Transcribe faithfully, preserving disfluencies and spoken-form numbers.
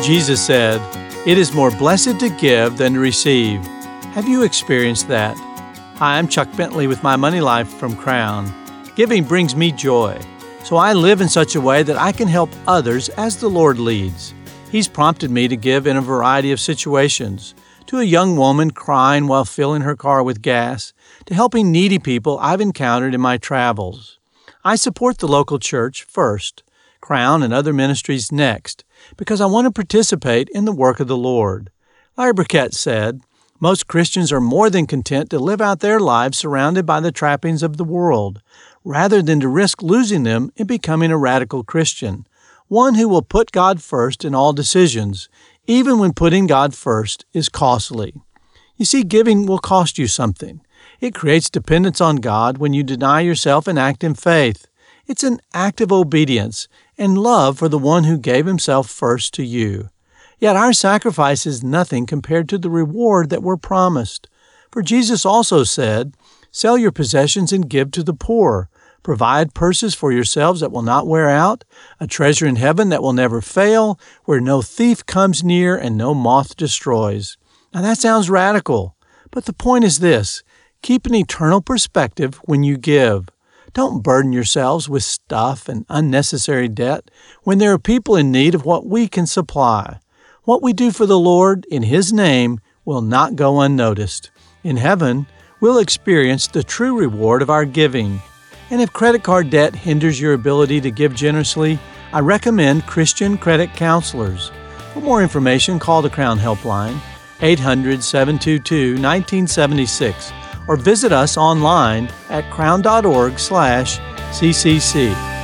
Jesus said, "It is more blessed to give than to receive." Have you experienced that? Hi, I'm Chuck Bentley with My Money Life from Crown. Giving brings me joy, so I live in such a way that I can help others as the Lord leads. He's prompted me to give in a variety of situations, to a young woman crying while filling her car with gas, to helping needy people I've encountered in my travels. I support the local church first, Crown and other ministries next, because I want to participate in the work of the Lord. Larry Burkett said, "Most Christians are more than content to live out their lives surrounded by the trappings of the world, rather than to risk losing them in becoming a radical Christian, one who will put God first in all decisions, even when putting God first is costly." You see, giving will cost you something. It creates dependence on God when you deny yourself and act in faith. It's an act of obedience and love for the one who gave himself first to you. Yet our sacrifice is nothing compared to the reward that we're promised. For Jesus also said, "Sell your possessions and give to the poor. Provide purses for yourselves that will not wear out, a treasure in heaven that will never fail, where no thief comes near and no moth destroys." Now that sounds radical, but the point is this: keep an eternal perspective when you give. Don't burden yourselves with stuff and unnecessary debt when there are people in need of what we can supply. What we do for the Lord in His name will not go unnoticed. In heaven, we'll experience the true reward of our giving. And if credit card debt hinders your ability to give generously, I recommend Christian credit counselors. For more information, call the Crown Helpline, eight hundred, seven two two, one nine seven six, or visit us online at crown dot org slash C C C.